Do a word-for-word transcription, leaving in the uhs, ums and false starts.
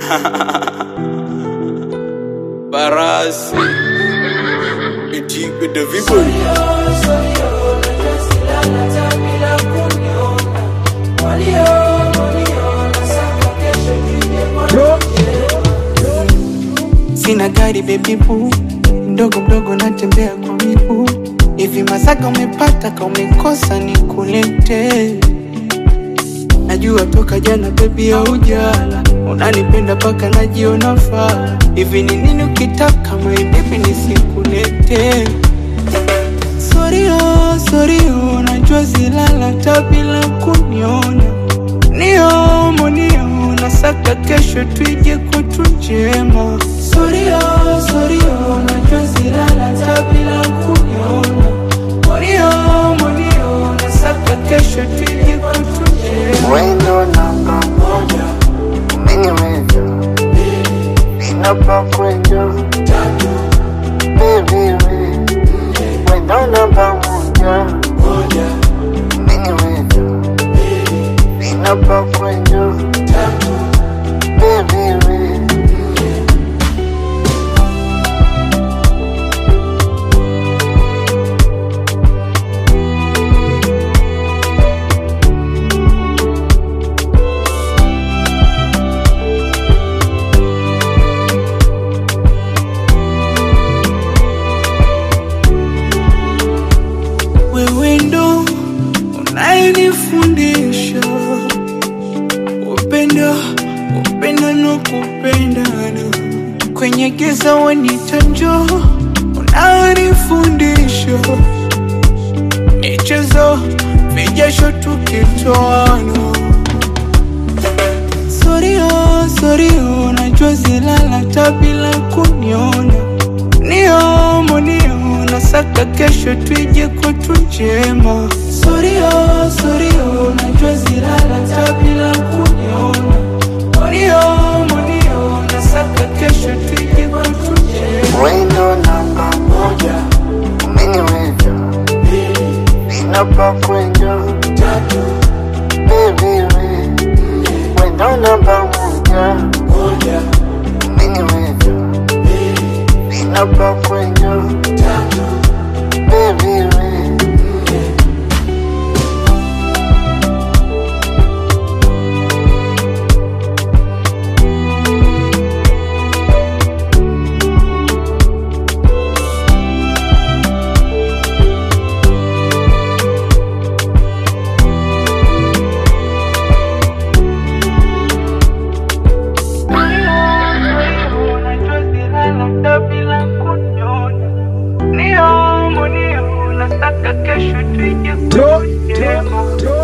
Barasi Itiku the Viburi Sina gari baby boo, mdogo mdogo natembea kwa miguu. Hivi Masaka umepata ka umekosa nikulete? Najua toka jana baby haujala, unanipenda paka najiona faa. Hivi ni nini ukitaka my baby nisikulete? Sorry oh, sorry oh, najua zilala tabila kuniona. Nio monio, nasaka kesho tuije kwetu njema. Sorry oh, sorry oh, najua zilala tabila kuniona. Monio, monio, nasaka kesho tuije kwetu njema. Wendo namba moja, umeniweza Ninapa kwenjo Baby we Wendo namba moja, umeniweza Ninapa kwenjo Baby we Wewe ndo unayenifundisha upendo, upendo na kupendana. Kwenye giza wanita njoo, unanifundisha michezo, vijasho tukitoana. Sorry oh, sorry oh, najua zilala tabila kuniona. Nio monio, nasaka kesho tuije kwetu njema. Sorry oh, sorry oh, najua zilala tabila kuniona. Monio, monio, nasaka kesho tuije kwetu njema. Wendo namba moja, umeniweza Ninapa kwenjo Baby we Wendo namba moja, umeniweza Ninapa kwenjo Baby we Nio, monio, nasaka kesho tuije kwetu njema.